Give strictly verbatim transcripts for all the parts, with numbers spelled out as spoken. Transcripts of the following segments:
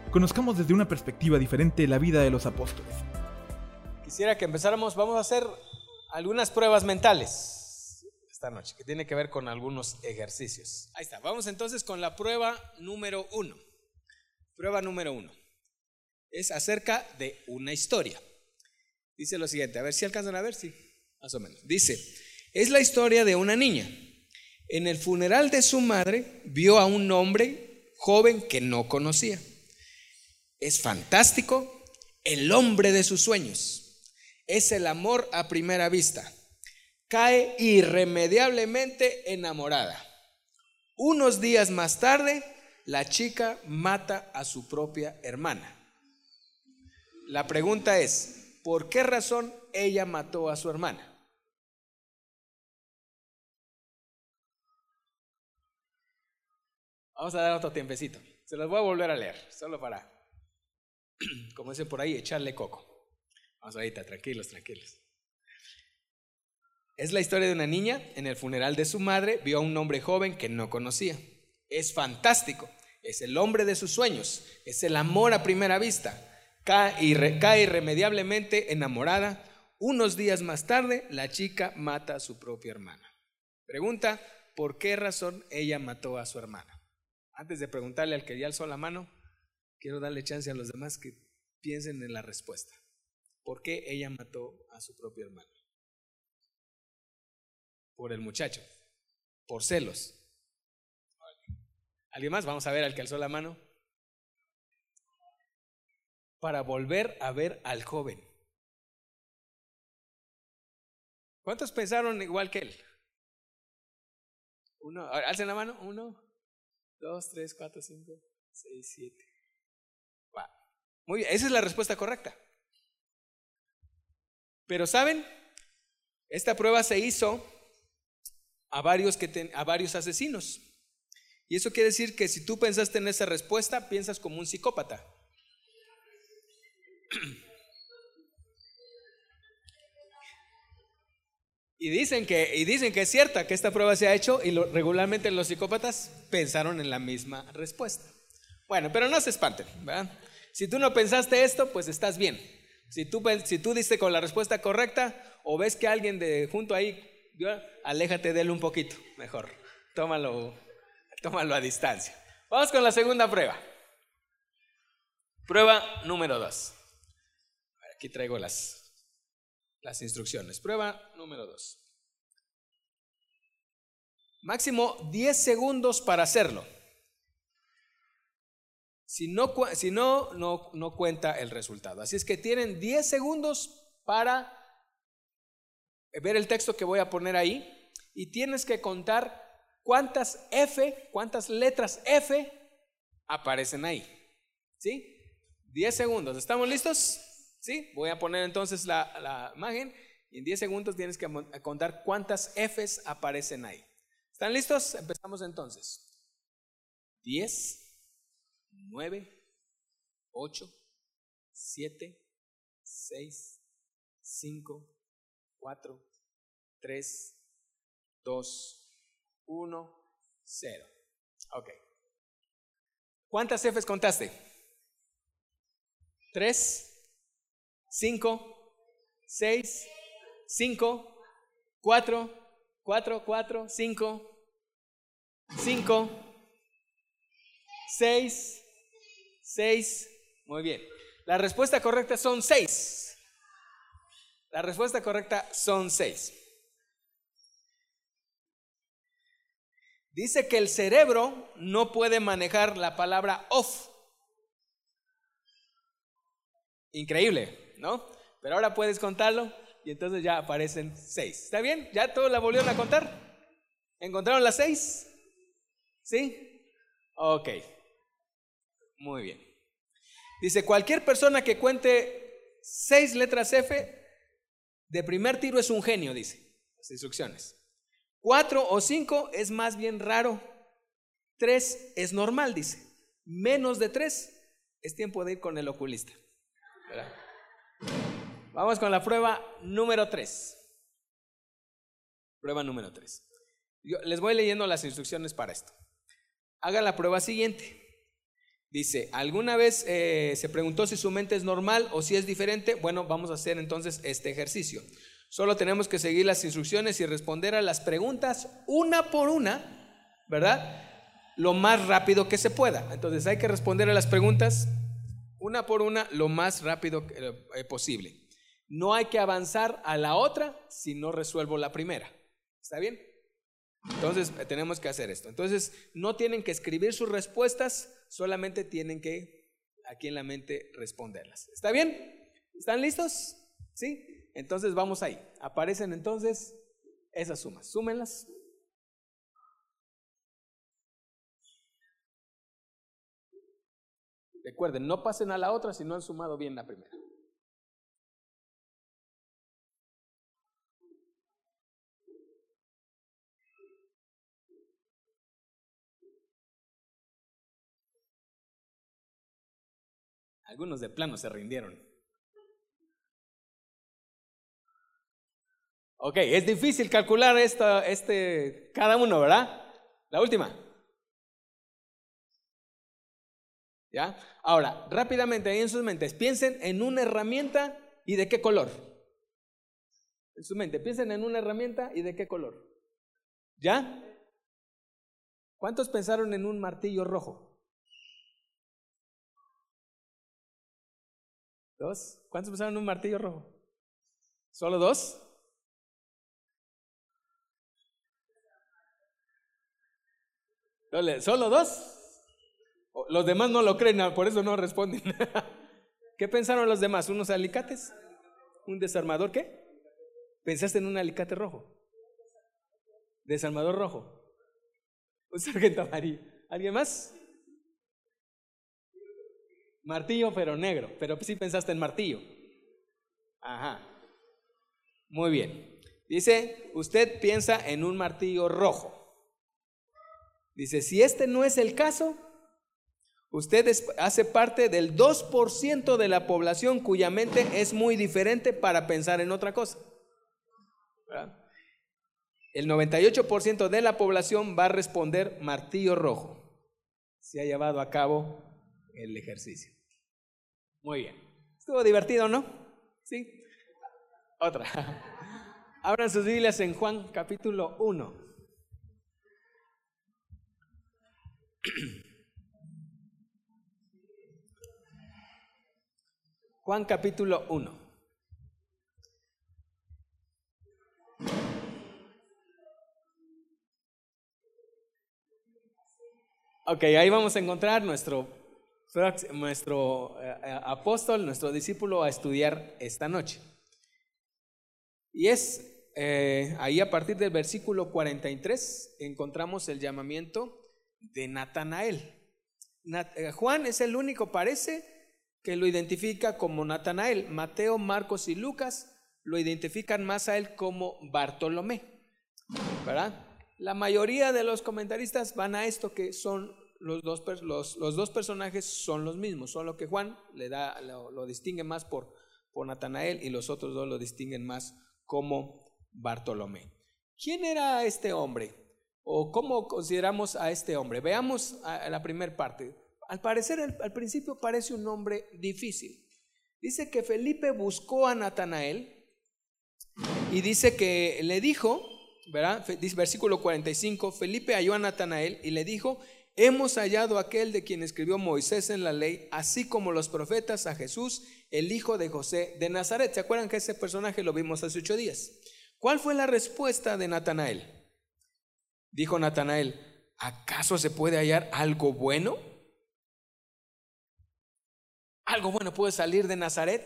conozcamos desde una perspectiva diferente la vida de los apóstoles. Quisiera que empezáramos, vamos a hacer algunas pruebas mentales esta noche, que tiene que ver con algunos ejercicios. Ahí está, vamos entonces con la prueba número uno. Prueba número uno. Es acerca de una historia. Dice lo siguiente, a ver si alcanzan a ver, sí, más o menos. Dice, es la historia de una niña. En el funeral de su madre vio a un hombre joven que no conocía. Es fantástico, el hombre de sus sueños. Es el amor a primera vista. Cae irremediablemente enamorada. Unos días más tarde, la chica mata a su propia hermana. La pregunta es, ¿por qué razón ella mató a su hermana? Vamos a dar otro tiempecito. Se los voy a volver a leer, solo para, como dicen por ahí, echarle coco. Vamos ahorita, tranquilos, tranquilos. Es la historia de una niña. En el funeral de su madre vio a un hombre joven que no conocía. Es fantástico, es el hombre de sus sueños, es el amor a primera vista. Cae, irre, cae irremediablemente enamorada. Unos días más tarde, la chica mata a su propia hermana. Pregunta, ¿por qué razón ella mató a su hermana? Antes de preguntarle al que ya alzó la mano, quiero darle chance a los demás que piensen en la respuesta. ¿Por qué ella mató a su propia hermana? Por el muchacho, por celos. ¿Alguien más? Vamos a ver al que alzó la mano. Para volver a ver al joven. ¿Cuántos pensaron igual que él? Uno, alcen la mano. Uno, dos, tres, cuatro, cinco, seis, siete. Va. Muy bien, esa es la respuesta correcta. Pero ¿saben? Esta prueba se hizo a varios, que ten, a varios asesinos. Y eso quiere decir que si tú pensaste en esa respuesta, piensas como un psicópata. Y dicen que, y dicen que es cierta que esta prueba se ha hecho y lo, regularmente los psicópatas pensaron en la misma respuesta. Bueno, pero no se espanten, ¿verdad? Si tú no pensaste esto, pues estás bien. Si tú, si tú diste con la respuesta correcta o ves que alguien de junto ahí, aléjate de él un poquito, mejor. Tómalo, tómalo a distancia. Vamos con la segunda prueba. Prueba número dos. Aquí traigo las, las instrucciones. Prueba número dos. Máximo diez segundos para hacerlo. Si no, si no, no, no cuenta el resultado. Así es que tienen diez segundos para ver el texto que voy a poner ahí. Y tienes que contar cuántas F, cuántas letras F aparecen ahí. ¿Sí? diez segundos. ¿Estamos listos? ¿Sí? Voy a poner entonces la, la imagen y en diez segundos tienes que contar cuántas Fs aparecen ahí. ¿Están listos? Empezamos entonces. diez, nueve, ocho, siete, seis, cinco, cuatro, tres, dos, uno, cero. Ok. ¿Cuántas Fs contaste? tres, cinco, seis, cinco, cuatro, cuatro, cuatro, cinco, cinco, seis, seis. Muy bien. La respuesta correcta son seis. La respuesta correcta son seis. Dice que el cerebro no puede manejar la palabra off. Increíble, ¿no? Pero ahora puedes contarlo y entonces ya aparecen seis. ¿Está bien? ¿Ya todos la volvieron a contar? ¿Encontraron las seis? ¿Sí? Ok. Muy bien. Dice, cualquier persona que cuente seis letras F de primer tiro es un genio, dice las instrucciones. Cuatro o cinco es más bien raro. Tres es normal, dice. Menos de tres es tiempo de ir con el oculista. ¿Verdad? Vamos con la prueba número tres. Prueba número tres. Yo les voy leyendo las instrucciones para esto. Hagan la prueba siguiente. Dice, ¿alguna vez eh, se preguntó si su mente es normal o si es diferente? Bueno, vamos a hacer entonces este ejercicio. Solo tenemos que seguir las instrucciones y responder a las preguntas una por una, ¿verdad? Lo más rápido que se pueda. Entonces hay que responder a las preguntas una por una lo más rápido eh, posible. No hay que avanzar a la otra si no resuelvo la primera. ¿Está bien? Entonces tenemos que hacer esto. Entonces no tienen que escribir sus respuestas, solamente tienen que aquí en la mente responderlas. ¿Está bien? ¿Están listos? ¿Sí? Entonces vamos ahí. Aparecen entonces esas sumas. Súmenlas. Recuerden, no pasen a la otra si no han sumado bien la primera. Algunos de plano se rindieron. Ok, es difícil calcular esto, este, cada uno, ¿verdad? La última. ¿Ya? Ahora, rápidamente ahí en sus mentes, piensen en una herramienta y de qué color. En su mente, piensen en una herramienta y de qué color. ¿Ya? ¿Cuántos pensaron en un martillo rojo? ¿Dos? ¿Cuántos pensaron en un martillo rojo? ¿Solo dos? ¿Solo dos? Los demás no lo creen, por eso no responden. ¿Qué pensaron los demás? ¿Unos alicates? ¿Un desarmador qué? ¿Pensaste en un alicate rojo? ¿Desarmador rojo? ¿Un sargento amarillo? ¿Alguien más? Martillo pero negro, pero sí pensaste en martillo. Ajá. Muy bien. Dice, usted piensa en un martillo rojo. Dice, si este no es el caso, usted es, hace parte del dos por ciento de la población cuya mente es muy diferente para pensar en otra cosa. ¿Verdad? El noventa y ocho por ciento de la población va a responder martillo rojo si ha llevado a cabo el ejercicio. Muy bien. Estuvo divertido, ¿no? Sí. Otra. Abran sus Biblias en Juan capítulo uno. Juan capítulo uno. Ok, ahí vamos a encontrar nuestro, nuestro eh, apóstol, nuestro discípulo a estudiar esta noche. Y es eh, ahí a partir del versículo cuarenta y tres encontramos el llamamiento de Natanael. Nat, eh, Juan es el único, parece, que lo identifica como Natanael. Mateo, Marcos y Lucas lo identifican más a él como Bartolomé, ¿verdad? La mayoría de los comentaristas van a esto, que son los dos, los, los dos personajes son los mismos, solo que Juan le da, lo, lo distingue más por, por Natanael y los otros dos lo distinguen más como Bartolomé. ¿Quién era este hombre? ¿O cómo consideramos a este hombre? Veamos a, a la primera parte. Al parecer, al, al principio parece un hombre difícil. Dice que Felipe buscó a Natanael y dice que le dijo, ¿verdad? Dice versículo cuarenta y cinco, Felipe halló a Natanael y le dijo, hemos hallado a aquel de quien escribió Moisés en la ley, así como los profetas, a Jesús, el hijo de José de Nazaret. ¿Se acuerdan que ese personaje lo vimos hace ocho días? ¿Cuál fue la respuesta de Natanael? Dijo Natanael, ¿acaso se puede hallar algo bueno? ¿Algo bueno puede salir de Nazaret?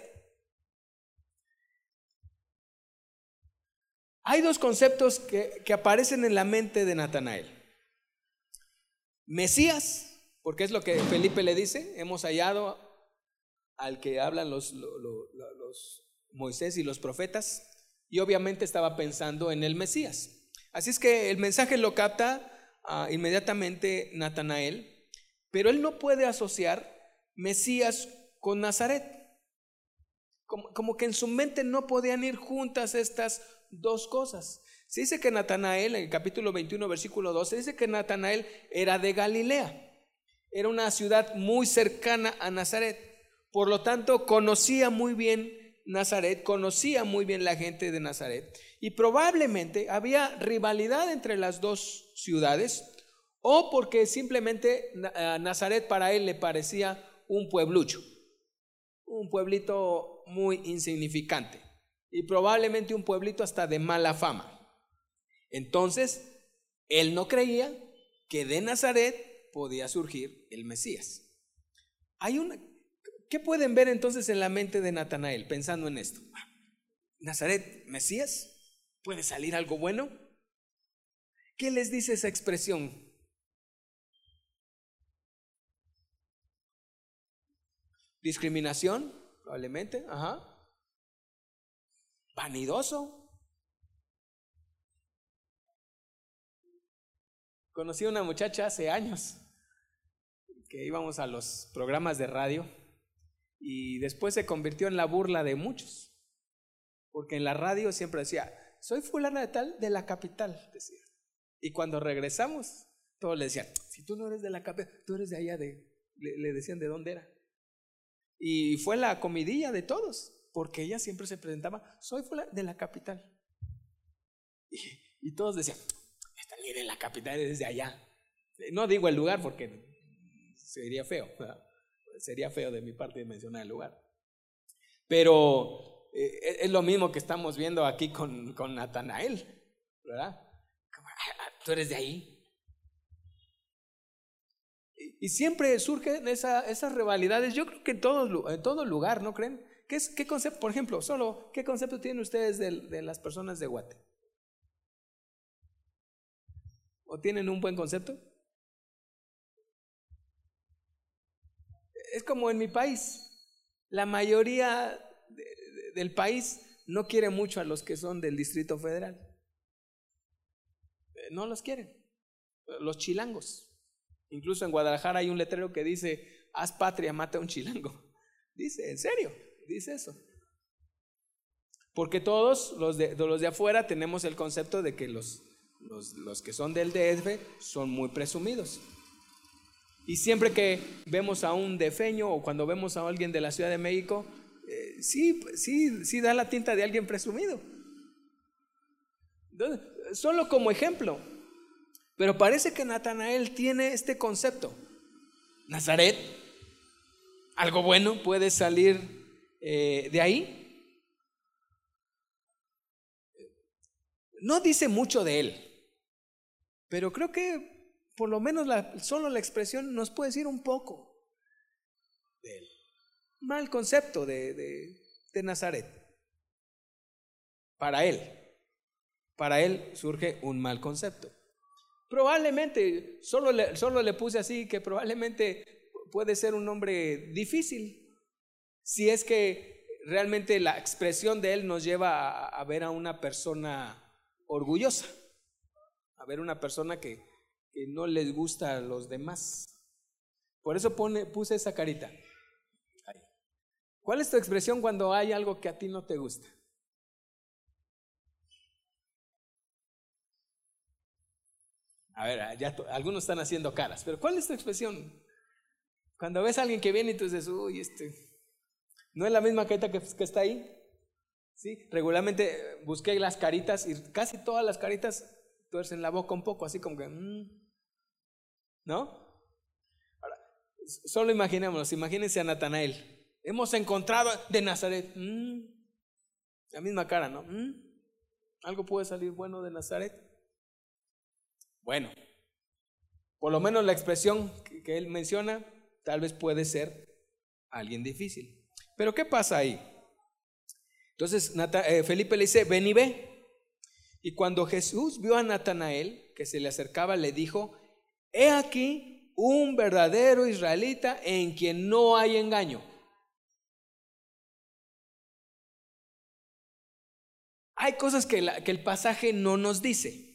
Hay dos conceptos que, que aparecen en la mente de Natanael. Mesías, porque es lo que Felipe le dice, hemos hallado al que hablan los, los, los, los Moisés y los profetas, y obviamente estaba pensando en el Mesías. Así es que el mensaje lo capta uh, inmediatamente Natanael, pero él no puede asociar Mesías con Nazaret. Como, como que en su mente no podían ir juntas estas dos cosas. Se dice que Natanael, en el capítulo veintiuno, versículo doce, dice que Natanael era de Galilea. era una ciudad muy cercana a Nazaret. Por lo tanto, conocía muy bien Nazaret, conocía muy bien la gente de Nazaret. Y probablemente había rivalidad entre las dos ciudades, o porque simplemente Nazaret para él le parecía un pueblucho, un pueblito muy insignificante, y probablemente un pueblito hasta de mala fama. Entonces, él no creía que de Nazaret podía surgir el Mesías. Hay una, ¿qué pueden ver entonces en la mente de Natanael pensando en esto? ¿Nazaret, Mesías? ¿Puede salir algo bueno? ¿Qué les dice esa expresión? Discriminación, probablemente, ajá. Vanidoso. Conocí a una muchacha hace años que íbamos a los programas de radio y después se convirtió en la burla de muchos, porque en la radio siempre decía, soy fulana de tal de la capital, decía. Y cuando regresamos, todos le decían, si tú no eres de la capital, tú eres de allá de, le, le decían de dónde era. Y fue la comidilla de todos, porque ella siempre se presentaba, soy fulana de la capital. Y, y todos decían, esta ni de la capital, es de allá. No digo el lugar porque sería feo, ¿verdad? Sería feo de mi parte mencionar el lugar. Pero eh, es lo mismo que estamos viendo aquí con, con Natanael, ¿verdad? Tú eres de ahí. Y, y siempre surgen esa, esas rivalidades. Yo creo que en todo, en todo lugar, ¿no creen? ¿Qué, es, qué concepto, por ejemplo, solo qué concepto tienen ustedes de, de las personas de Guate? ¿O tienen un buen concepto? Es como en mi país, la mayoría de, de, del país no quiere mucho a los que son del Distrito Federal. No los quieren, los chilangos. Incluso en Guadalajara hay un letrero que dice, haz patria, mata a un chilango. Dice, en serio, dice eso. Porque todos los de, los de afuera tenemos el concepto de que los, los, los que son del D F son muy presumidos. Y siempre que vemos a un defeño o cuando vemos a alguien de la Ciudad de México, eh, sí, sí, sí da la tinta de alguien presumido. Entonces, solo como ejemplo. Pero parece que Natanael tiene este concepto. Nazaret, algo bueno puede salir eh, de ahí. No dice mucho de él, pero creo que por lo menos la, solo la expresión nos puede decir un poco de él. Mal concepto de, de, de Nazaret. Para él, para él surge un mal concepto. Probablemente, solo le, solo le puse así, que probablemente puede ser un hombre difícil, si es que realmente la expresión de él nos lleva a, a ver a una persona orgullosa, a ver una persona que, que no les gusta a los demás. Por eso pone, puse esa carita. Ahí. ¿Cuál es tu expresión cuando hay algo que a ti no te gusta? A ver, ya algunos están haciendo caras, pero ¿cuál es tu expresión? Cuando ves a alguien que viene y tú dices, uy, este, ¿no es la misma carita que, que está ahí? Sí, regularmente busqué las caritas y casi todas las caritas tuercen la boca un poco, así como que, mmm, ¿no? Ahora, solo imaginémonos, imagínense a Natanael. Hemos encontrado de Nazaret, mmm, la misma cara, ¿no? Mmm, ¿algo puede salir bueno de Nazaret? Bueno, por lo menos la expresión que, que él menciona tal vez puede ser alguien difícil. Pero ¿qué pasa ahí? Entonces Nata, eh, Felipe le dice, ven y ve. Y cuando Jesús vio a Natanael que se le acercaba, le dijo, he aquí un verdadero israelita en quien no hay engaño. Hay cosas que, la, que el pasaje no nos dice.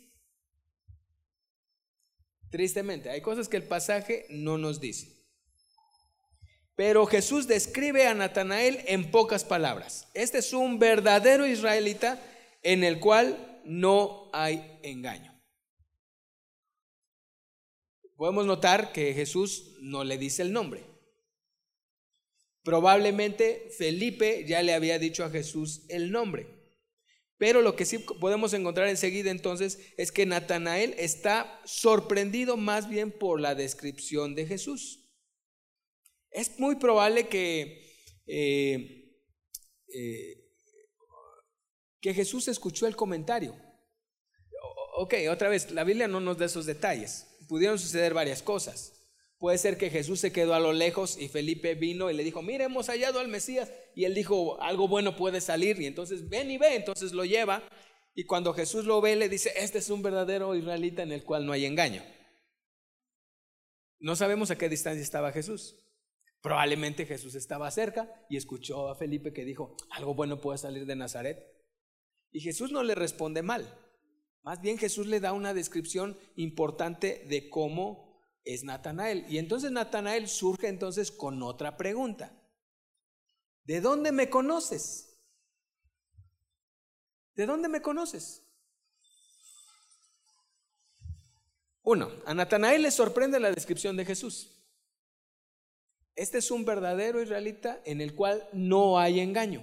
Tristemente, hay cosas que el pasaje no nos dice. Pero Jesús describe a Natanael en pocas palabras. Este es un verdadero israelita en el cual no hay engaño. podemos notar que Jesús no le dice el nombre. Probablemente Felipe ya le había dicho a Jesús el nombre. Pero lo que sí podemos encontrar enseguida entonces es que Natanael está sorprendido más bien por la descripción de Jesús. Es muy probable que, eh, eh, que Jesús escuchó el comentario. Ok, otra vez, la Biblia no nos da esos detalles. Pudieron suceder varias cosas. Puede ser que Jesús se quedó a lo lejos y Felipe vino y le dijo, mira, hemos hallado al Mesías. Y él dijo, algo bueno puede salir. Y entonces, ven y ve. Entonces lo lleva. Y cuando Jesús lo ve, le dice, este es un verdadero israelita en el cual no hay engaño. No sabemos a qué distancia estaba Jesús. Probablemente Jesús estaba cerca y escuchó a Felipe que dijo, algo bueno puede salir de Nazaret. Y Jesús no le responde mal. Más bien Jesús le da una descripción importante de cómo es Natanael. Y entonces Natanael surge entonces con otra pregunta. ¿De dónde me conoces? ¿De dónde me conoces? Uno, a Natanael le sorprende la descripción de Jesús. Este es un verdadero israelita en el cual no hay engaño.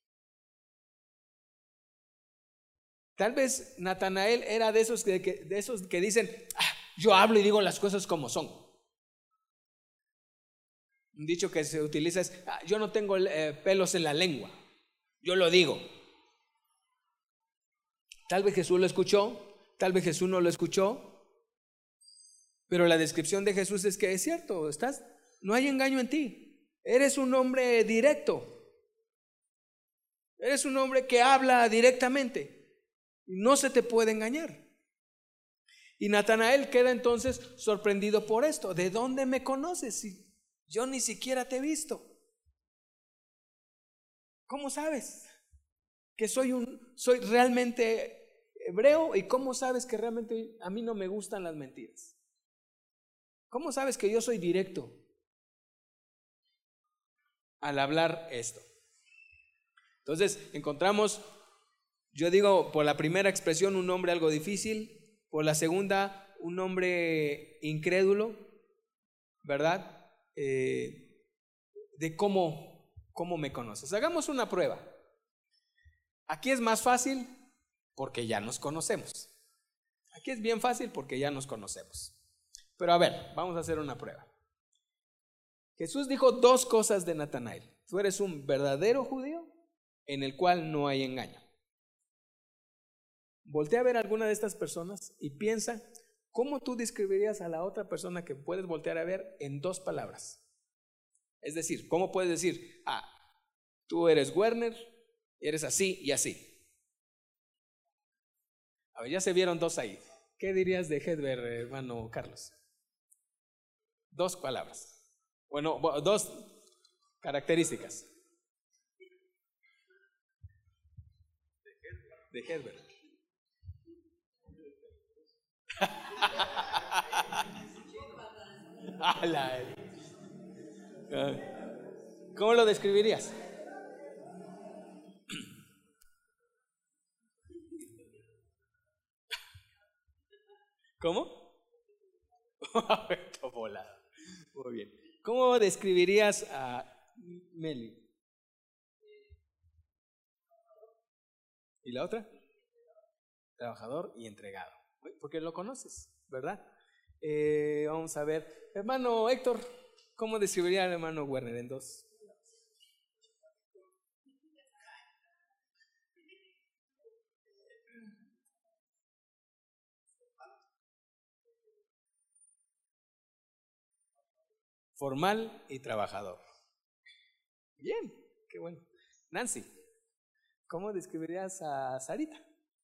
Tal vez Natanael era de esos que, de esos que dicen, ah, yo hablo y digo las cosas como son. Un dicho que se utiliza es, ah, yo no tengo eh, pelos en la lengua, yo lo digo. Tal vez Jesús lo escuchó, tal vez Jesús no lo escuchó, pero la descripción de Jesús es que es cierto, estás, no hay engaño en ti, eres un hombre directo, eres un hombre que habla directamente, no se te puede engañar. Y Natanael queda entonces sorprendido por esto. ¿De dónde me conoces si yo ni siquiera te he visto? ¿Cómo sabes que soy un soy realmente hebreo? ¿Y cómo sabes que realmente a mí no me gustan las mentiras? ¿Cómo sabes que yo soy directo al hablar esto? Entonces encontramos, yo digo, por la primera expresión un nombre algo difícil. Por la segunda, un hombre incrédulo, ¿verdad? Eh, de cómo, cómo me conoces. Hagamos una prueba. Aquí es más fácil porque ya nos conocemos. Aquí es bien fácil porque ya nos conocemos. Pero a ver, vamos a hacer una prueba. Jesús dijo dos cosas de Natanael. Tú eres un verdadero judío en el cual no hay engaño. Voltea a ver a alguna de estas personas y piensa cómo tú describirías a la otra persona que puedes voltear a ver en dos palabras. Es decir, ¿cómo puedes decir, ah, tú eres Werner, eres así y así? A ver, ya se vieron dos ahí. ¿Qué dirías de Hedber, hermano Carlos? Dos palabras. Bueno, dos características. De Hedber. ¿Cómo lo describirías? ¿Cómo? Volado. Muy bien. ¿Cómo describirías a Meli? ¿Y la otra? Trabajador y entregado. Porque lo conoces, ¿verdad? Eh, vamos a ver. Hermano Héctor, ¿cómo describiría al hermano Werner en dos? Formal y trabajador. Bien, qué bueno. Nancy, ¿cómo describirías a Sarita?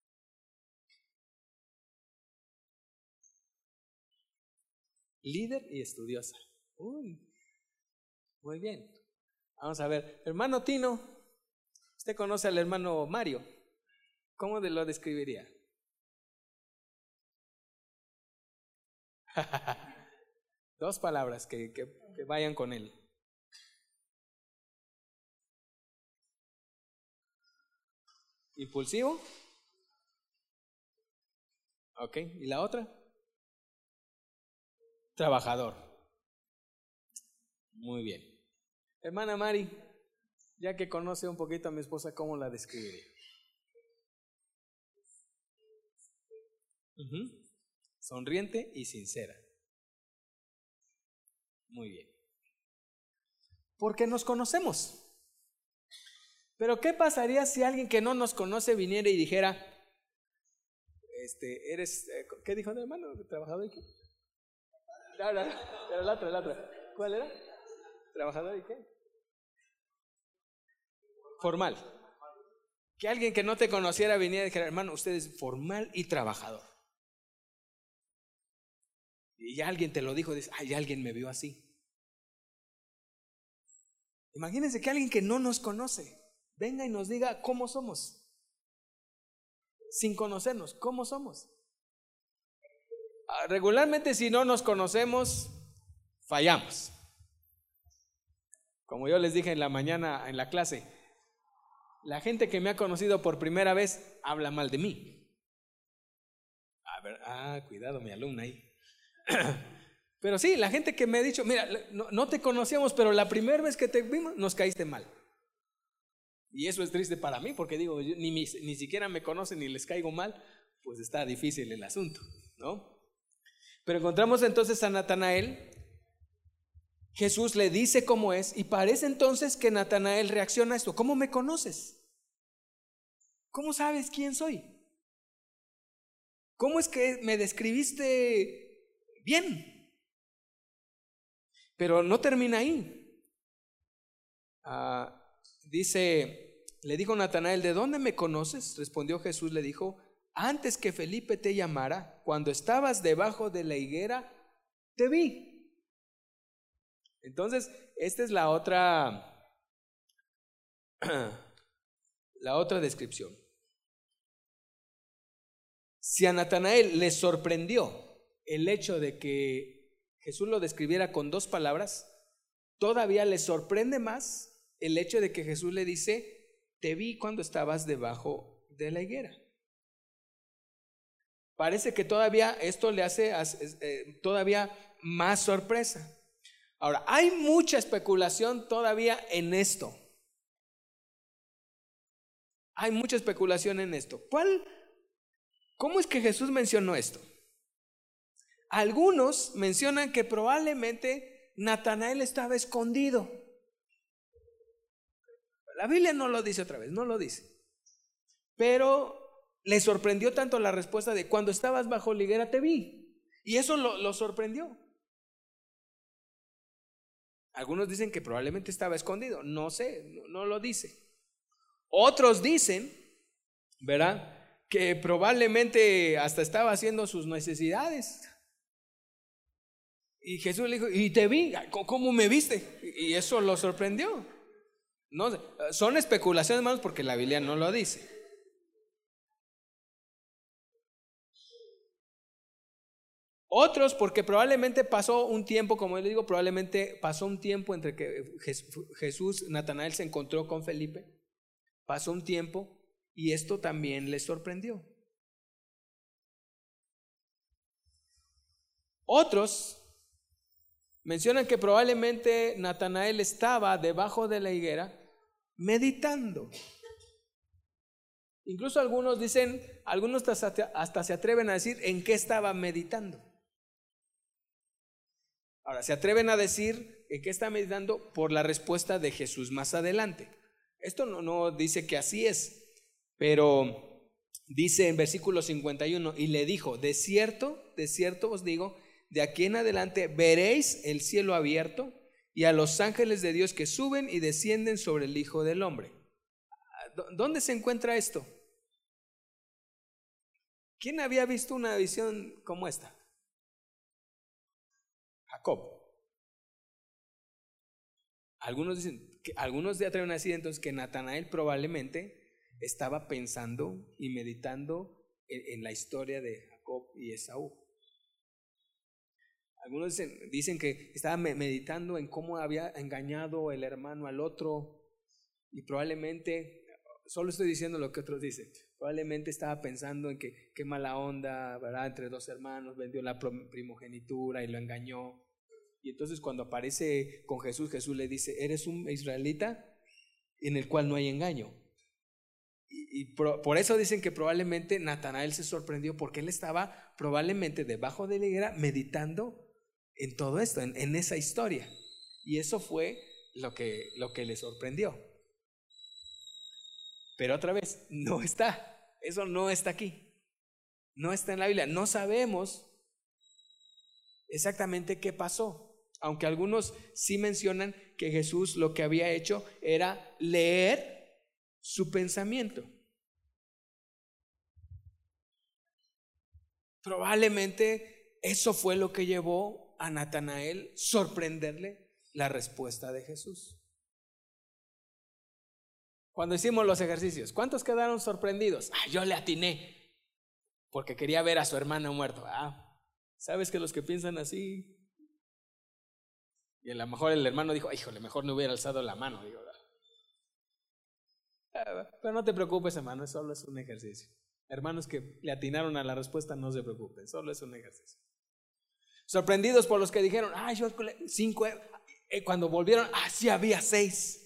Líder y estudiosa. Uy, muy bien. Vamos a ver, hermano Tino, usted conoce al hermano Mario. ¿Cómo lo describiría? Dos palabras que, que, que vayan con él. ¿Impulsivo? Ok, ¿y la otra? trabajador. Muy bien. Hermana Mari, ya que conoce un poquito a mi esposa, ¿cómo la describiría? Uh-huh. Sonriente y sincera. Muy bien. Porque nos conocemos. Pero ¿qué pasaría si alguien que no nos conoce viniera y dijera, este, eres, ¿qué dijo el hermano? ¿Trabajador y qué? No, no, era la otra, la otra. ¿Cuál era? ¿Trabajador y qué? Formal. Que alguien que no te conociera viniera y dijera, hermano, usted es formal y trabajador. Y ya alguien te lo dijo, dice, ay, alguien me vio así. Imagínense que alguien que no nos conoce venga y nos diga cómo somos, sin conocernos, cómo somos. Regularmente, si no nos conocemos, fallamos. Como yo les dije en la mañana en la clase, la gente que me ha conocido por primera vez habla mal de mí. A ver, ah, cuidado, mi alumna ahí. Pero sí, la gente que me ha dicho, mira, no, no te conocíamos, pero la primera vez que te vimos nos caíste mal. Y eso es triste para mí, porque digo, yo, ni, ni siquiera me conocen ni les caigo mal, pues está difícil el asunto, ¿no? Pero encontramos entonces a Natanael. Jesús le dice cómo es, y parece entonces que Natanael reacciona a esto. ¿Cómo me conoces? ¿Cómo sabes quién soy? ¿Cómo es que me describiste bien? Pero no termina ahí. Ah, dice, le dijo Natanael, ¿de dónde me conoces? Respondió Jesús, le dijo, antes que Felipe te llamara, cuando estabas debajo de la higuera, te vi. Entonces, esta es la otra, la otra descripción. Si a Natanael le sorprendió el hecho de que Jesús lo describiera con dos palabras, todavía le sorprende más el hecho de que Jesús le dice, te vi cuando estabas debajo de la higuera. Parece que todavía esto le hace eh, todavía más sorpresa. Ahora, hay mucha especulación todavía en esto. Hay mucha especulación en esto. ¿Cuál? ¿Cómo es que Jesús mencionó esto? Algunos mencionan que probablemente Natanael estaba escondido. La Biblia no lo dice otra vez, no lo dice. Pero le sorprendió tanto la respuesta de cuando estabas bajo la higuera te vi. Y eso lo, lo sorprendió. Algunos dicen que probablemente estaba escondido. No sé, no, no lo dice. Otros dicen, ¿verdad?, que probablemente hasta estaba haciendo sus necesidades. Y Jesús le dijo, y te vi, ¿cómo me viste? Y eso lo sorprendió. No, son especulaciones, hermanos, porque la Biblia no lo dice. Otros porque probablemente pasó un tiempo, como les digo, probablemente pasó un tiempo entre que Jesús, Natanael se encontró con Felipe. Pasó un tiempo y esto también les sorprendió. Otros mencionan que probablemente Natanael estaba debajo de la higuera meditando. Incluso algunos dicen, algunos hasta, hasta se atreven a decir en qué estaba meditando. Ahora, se atreven a decir en qué está meditando por la respuesta de Jesús más adelante. Esto no, no dice que así es, pero dice en versículo cincuenta y uno, y le dijo, de cierto, de cierto os digo, de aquí en adelante veréis el cielo abierto y a los ángeles de Dios que suben y descienden sobre el Hijo del Hombre. ¿Dónde se encuentra esto? ¿Quién había visto una visión como esta? Jacob. Algunos dicen, que, algunos se atreven a decir entonces que Natanael probablemente estaba pensando y meditando en, en la historia de Jacob y Esaú. Algunos dicen, dicen que estaba meditando en cómo había engañado el hermano al otro y probablemente solo estoy diciendo lo que otros dicen. Probablemente estaba pensando en que qué mala onda, ¿verdad? Entre dos hermanos, vendió la primogenitura y lo engañó. Y entonces cuando aparece con Jesús, Jesús le dice, eres un israelita en el cual no hay engaño. Y, y por, por eso dicen que probablemente Natanael se sorprendió, porque él estaba probablemente debajo de la higuera meditando en todo esto, en, en esa historia. Y eso fue lo que, lo que le sorprendió. Pero otra vez, no está, eso no está aquí, no está en la Biblia. No sabemos exactamente qué pasó, aunque algunos sí mencionan que Jesús lo que había hecho era leer su pensamiento. Probablemente eso fue lo que llevó a Natanael sorprenderle la respuesta de Jesús. Cuando hicimos los ejercicios, ¿cuántos quedaron sorprendidos? Ah, yo le atiné porque quería ver a su hermano muerto. Ah, ¿sabes que los que piensan así? Y a lo mejor el hermano dijo, híjole, mejor no hubiera alzado la mano. Digo, ah, pero no te preocupes, hermano, solo es un ejercicio. Hermanos que le atinaron a la respuesta, no se preocupen, solo es un ejercicio. Sorprendidos por los que dijeron, ah, yo cinco, eh, cuando volvieron, ah, sí había seis.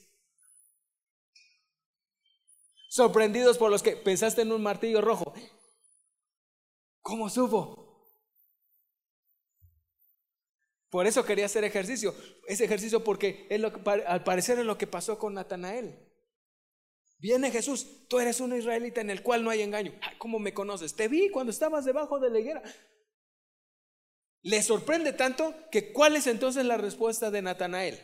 Sorprendidos por los que pensaste en un martillo rojo. ¿Cómo supo? Por eso quería hacer ejercicio. Ese ejercicio porque es lo que, al parecer es lo que pasó con Natanael. Viene Jesús, tú eres un israelita en el cual no hay engaño. Ay, ¿cómo me conoces? Te vi cuando estabas debajo de la higuera. Le sorprende tanto que ¿cuál es entonces la respuesta de Natanael?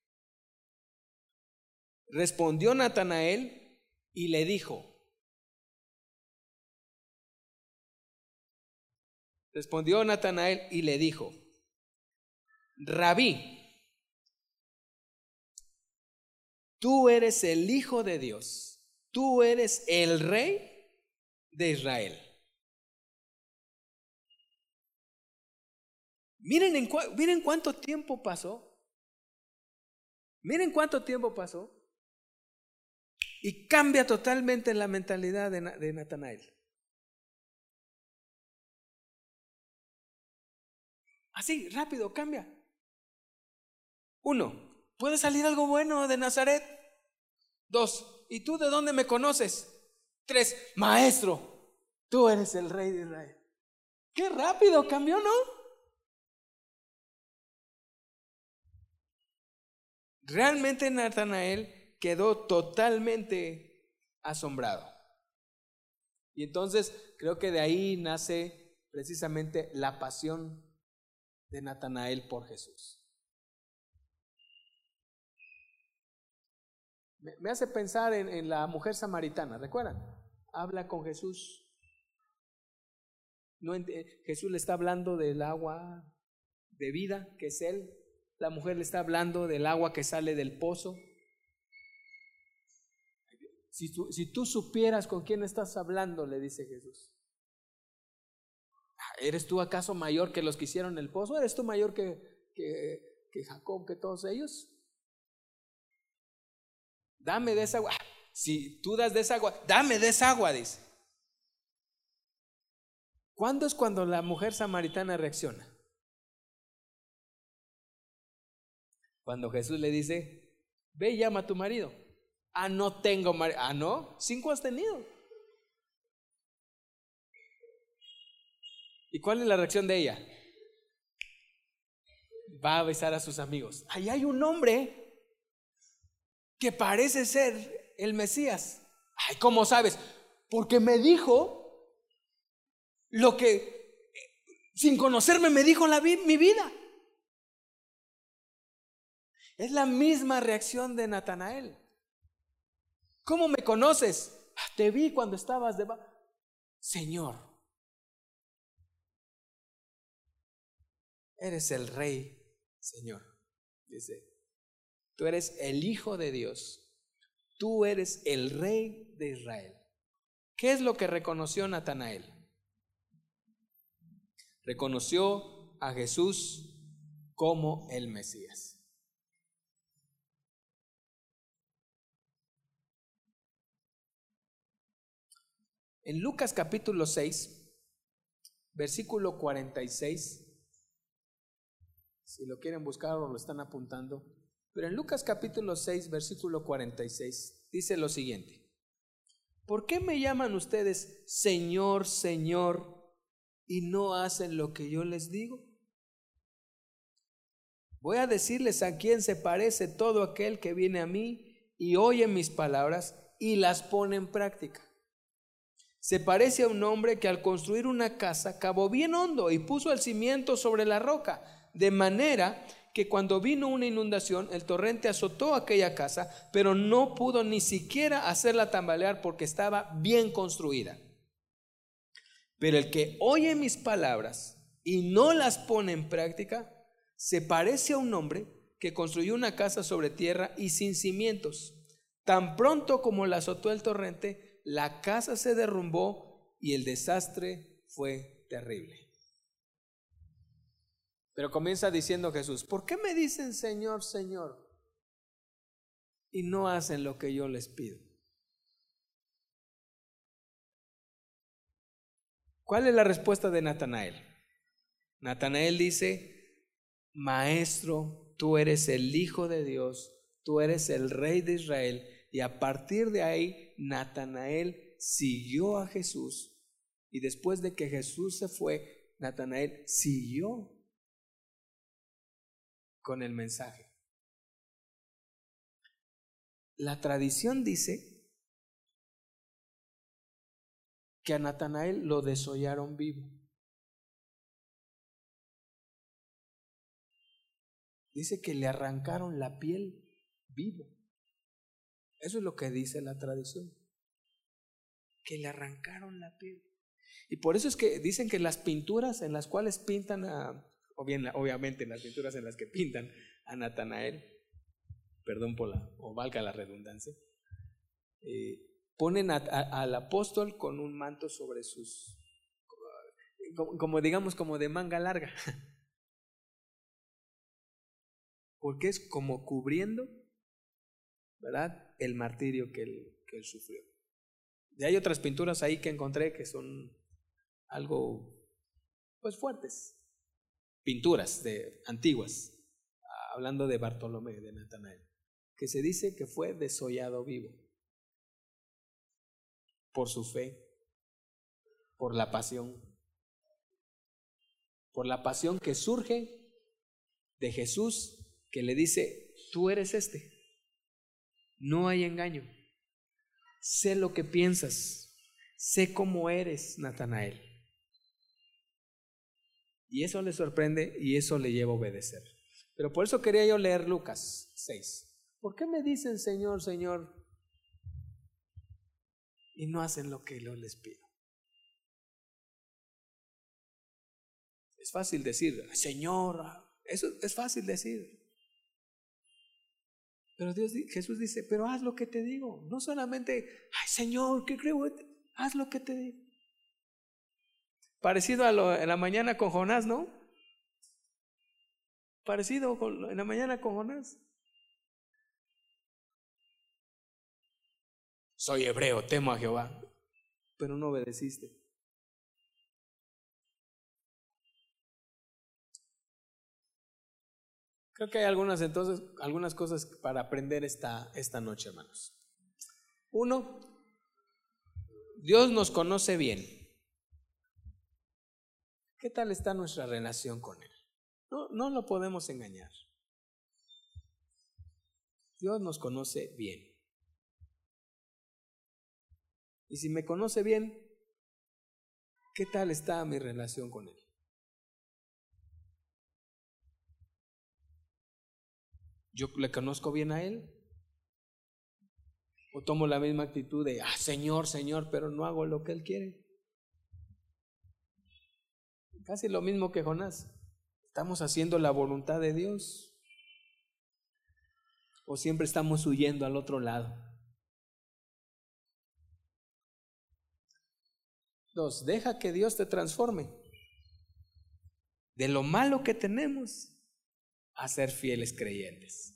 Respondió Natanael y le dijo, respondió Natanael y le dijo, Rabí, tú eres el Hijo de Dios, tú eres el Rey de Israel. Miren, en cu- miren cuánto tiempo pasó, miren cuánto tiempo pasó. Y cambia totalmente la mentalidad de, de Natanael. Así, rápido, cambia. Uno, ¿puede salir algo bueno de Nazaret? Dos, ¿y tú de dónde me conoces? Tres, maestro, tú eres el Rey de Israel. Qué rápido cambió, ¿no? Realmente Natanael quedó totalmente asombrado. Y entonces creo que de ahí nace precisamente la pasión de Natanael por Jesús. Me, me hace pensar en, en la mujer samaritana, ¿recuerdan? Habla con Jesús. No, Jesús le está hablando del agua de vida, que es Él. La mujer le está hablando del agua que sale del pozo. Si tú, si tú supieras con quién estás hablando, le dice Jesús. ¿Eres tú acaso mayor que los que hicieron el pozo? ¿Eres tú mayor que, que, que Jacob, que todos ellos? Dame de esa agua. Si tú das de esa agua, dame de esa agua, dice. ¿Cuándo es cuando la mujer samaritana reacciona? Cuando Jesús le dice, ve y llama a tu marido. Ah, no tengo marido. Ah, no, cinco has tenido. ¿Y cuál es la reacción de ella? Va a avisar a sus amigos. Ahí hay un hombre que parece ser el Mesías. Ay, ¿cómo sabes? Porque me dijo lo que sin conocerme me dijo la vi- mi vida. Es la misma reacción de Natanael. ¿Cómo me conoces? Ah, te vi cuando estabas debajo. Señor, eres el Rey, Señor. Dice, tú eres el Hijo de Dios. Tú eres el Rey de Israel. ¿Qué es lo que reconoció Natanael? Reconoció a Jesús como el Mesías. En Lucas capítulo seis, versículo cuarenta y seis, si lo quieren buscar o lo están apuntando, pero en Lucas capítulo seis, versículo cuarenta y seis, dice lo siguiente: ¿por qué me llaman ustedes Señor, Señor, y no hacen lo que yo les digo? Voy a decirles a quién se parece todo aquel que viene a mí y oye mis palabras y las pone en práctica. Se parece a un hombre que al construir una casa cavó bien hondo y puso el cimiento sobre la roca, de manera que cuando vino una inundación, el torrente azotó aquella casa, pero no pudo ni siquiera hacerla tambalear porque estaba bien construida. Pero el que oye mis palabras y no las pone en práctica, se parece a un hombre que construyó una casa sobre tierra y sin cimientos. Tan pronto como la azotó el torrente, la casa se derrumbó y el desastre fue terrible. Pero comienza diciendo Jesús: ¿por qué me dicen Señor, Señor, y no hacen lo que yo les pido? ¿Cuál es la respuesta de Natanael? Natanael dice: Maestro, tú eres el Hijo de Dios, tú eres el Rey de Israel. Y a partir de ahí, Natanael siguió a Jesús. Y después de que Jesús se fue, Natanael siguió con el mensaje. La tradición dice que a Natanael lo desollaron vivo. Dice que le arrancaron la piel vivo. Eso es lo que dice la tradición, que le arrancaron la piel. Y por eso es que dicen que las pinturas en las cuales pintan a, o bien obviamente las pinturas en las que pintan a Natanael, perdón por la, o valga la redundancia, eh, ponen a, a, al apóstol con un manto sobre sus, como, como digamos como de manga larga, porque es como cubriendo, ¿verdad?, el martirio que él, que él sufrió. Y hay otras pinturas ahí que encontré que son algo pues fuertes, pinturas de, antiguas, hablando de Bartolomé, de Natanael, que se dice que fue desollado vivo por su fe, por la pasión, por la pasión que surge de Jesús, que le dice: tú eres este, no hay engaño, sé lo que piensas, sé cómo eres, Natanael. Y eso le sorprende y eso le lleva a obedecer. Pero por eso quería yo leer Lucas seis. ¿Por qué me dicen Señor, Señor, y no hacen lo que yo les pido? Es fácil decir Señor, eso es fácil decir. Pero Dios, Jesús dice: pero haz lo que te digo. No solamente, ay Señor, ¿qué creo? Haz lo que te digo. Parecido a lo en la mañana con Jonás, ¿no? Parecido con, en la mañana con Jonás. Soy hebreo, temo a Jehová, pero no obedeciste. Creo que hay algunas entonces, algunas cosas para aprender esta, esta noche, hermanos. Uno, Dios nos conoce bien. ¿Qué tal está nuestra relación con Él? No, no lo podemos engañar. Dios nos conoce bien. Y si me conoce bien, ¿qué tal está mi relación con Él? ¿Yo le conozco bien a Él? ¿O tomo la misma actitud de, ah, Señor, Señor, pero no hago lo que Él quiere? Casi lo mismo que Jonás. ¿Estamos haciendo la voluntad de Dios? ¿O siempre estamos huyendo al otro lado? Dos, deja que Dios te transforme de lo malo que tenemos a ser fieles creyentes.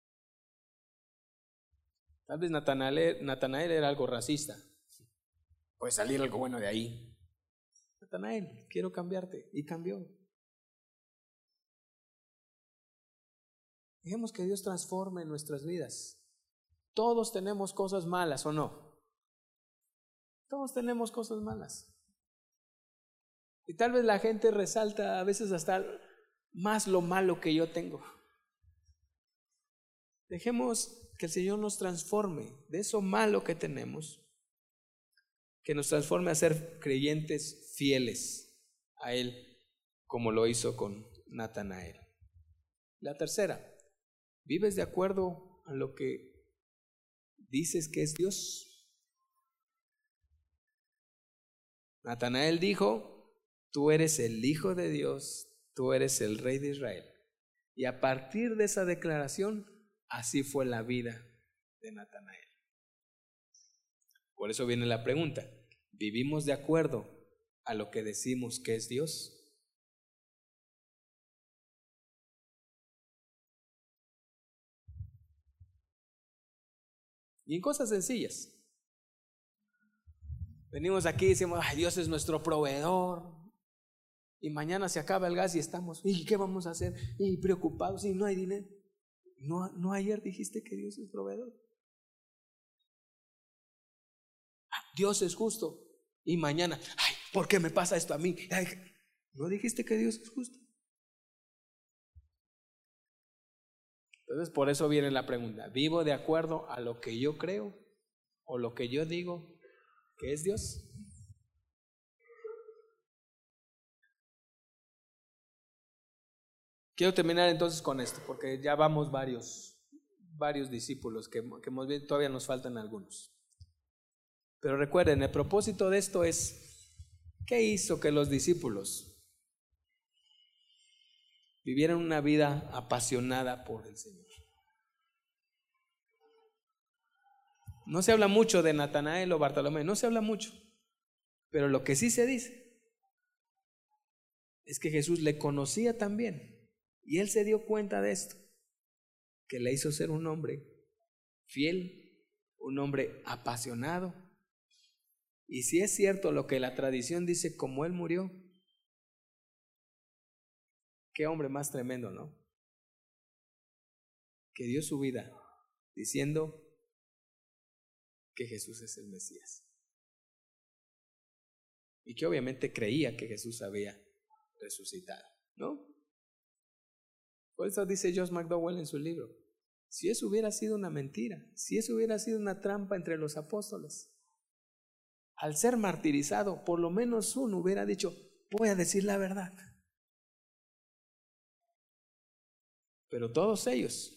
Tal vez Natanael, Natanael era algo racista, puede salir algo bueno de ahí. Natanael, quiero cambiarte. Y cambió. Dejemos que Dios transforme nuestras vidas. Todos tenemos cosas malas, ¿o no? Todos tenemos cosas malas. Y tal vez la gente resalta a veces hasta más lo malo que yo tengo. Dejemos que el Señor nos transforme de eso malo que tenemos, que nos transforme a ser creyentes fieles a Él, como lo hizo con Natanael. La tercera, ¿vives de acuerdo a lo que dices que es Dios? Natanael dijo: tú eres el Hijo de Dios, tú eres el Rey de Israel. Y a partir de esa declaración, así fue la vida de Natanael. Por eso viene la pregunta: ¿vivimos de acuerdo a lo que decimos que es Dios? Y en cosas sencillas. Venimos aquí y decimos: ay, Dios es nuestro proveedor. Y mañana se acaba el gas y estamos, ¿y qué vamos a hacer? Y preocupados, y no hay dinero. No, no ayer dijiste que Dios es proveedor. Ah, Dios es justo. Y mañana, ay, ¿por qué me pasa esto a mí? Ay, ¿no dijiste que Dios es justo? Entonces por eso viene la pregunta: ¿vivo de acuerdo a lo que yo creo o lo que yo digo que es Dios? Quiero terminar entonces con esto, porque ya vamos varios, varios discípulos que, que hemos visto, todavía nos faltan algunos. Pero recuerden, el propósito de esto es: ¿qué hizo que los discípulos vivieran una vida apasionada por el Señor? No se habla mucho de Natanael o Bartolomé, no se habla mucho, pero lo que sí se dice es que Jesús le conocía también. Y él se dio cuenta de esto, que le hizo ser un hombre fiel, un hombre apasionado. Y si es cierto lo que la tradición dice, como él murió, qué hombre más tremendo, ¿no? Que dio su vida diciendo que Jesús es el Mesías. Y que obviamente creía que Jesús había resucitado, ¿no? Por eso dice Josh McDowell en su libro: si eso hubiera sido una mentira, si eso hubiera sido una trampa entre los apóstoles, al ser martirizado, por lo menos uno hubiera dicho: voy a decir la verdad. Pero todos ellos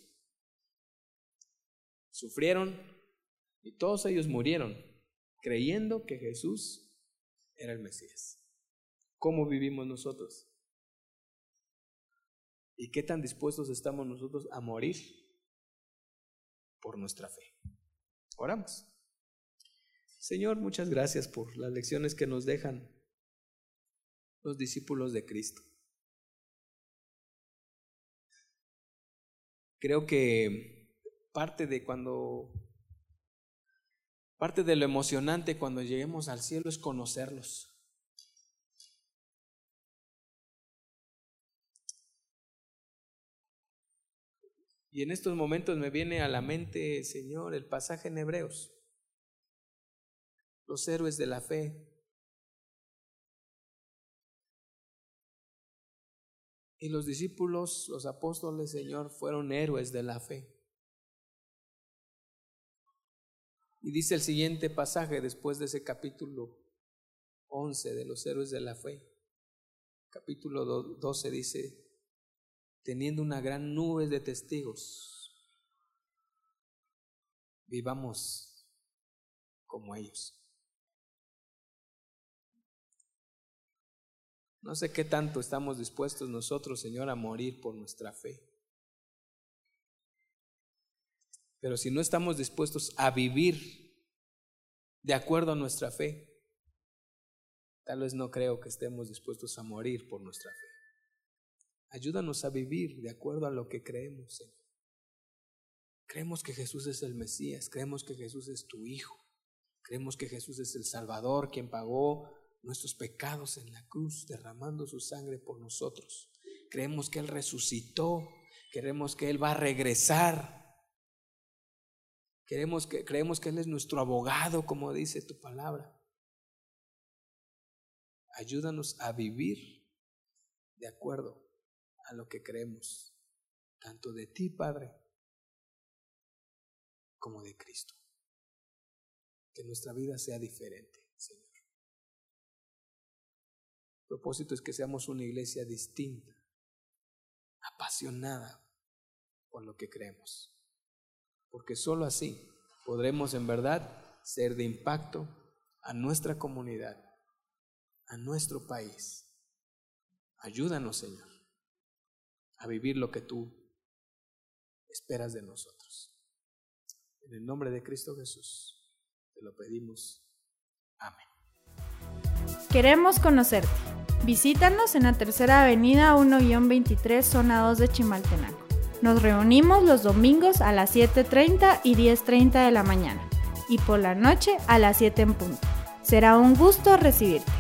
sufrieron y todos ellos murieron creyendo que Jesús era el Mesías. ¿Cómo vivimos nosotros? ¿Y qué tan dispuestos estamos nosotros a morir por nuestra fe? Oramos. Señor, muchas gracias por las lecciones que nos dejan los discípulos de Cristo. Creo que parte de cuando, parte de lo emocionante cuando lleguemos al cielo es conocerlos. Y en estos momentos me viene a la mente, Señor, el pasaje en Hebreos. Los héroes de la fe. Y los discípulos, los apóstoles, Señor, fueron héroes de la fe. Y dice el siguiente pasaje después de ese capítulo once de los héroes de la fe. Capítulo doce dice: teniendo una gran nube de testigos, vivamos como ellos. No sé qué tanto estamos dispuestos nosotros, Señor, a morir por nuestra fe. Pero si no estamos dispuestos a vivir de acuerdo a nuestra fe, tal vez no creo que estemos dispuestos a morir por nuestra fe. Ayúdanos a vivir de acuerdo a lo que creemos, Señor. Creemos que Jesús es el Mesías, creemos que Jesús es tu Hijo, Creemos que Jesús es el Salvador, quien pagó nuestros pecados en la cruz, derramando su sangre por nosotros. Creemos que Él resucitó. Creemos que Él va a regresar. Creemos que, creemos que Él es nuestro abogado, como dice tu palabra. Ayúdanos a vivir de acuerdo a lo que creemos, tanto de ti, Padre, como de Cristo. Que nuestra vida sea diferente, Señor. El propósito es que seamos una iglesia distinta, apasionada por lo que creemos. Porque solo así podremos en verdad ser de impacto a nuestra comunidad, a nuestro país. Ayúdanos, Señor, a vivir lo que tú esperas de nosotros. En el nombre de Cristo Jesús te lo pedimos. Amén. Queremos conocerte. Visítanos en la Tercera Avenida uno veintitrés, zona dos de Chimaltenango. Nos reunimos los domingos a las siete treinta y diez treinta de la mañana y por la noche a las siete en punto. Será un gusto recibirte.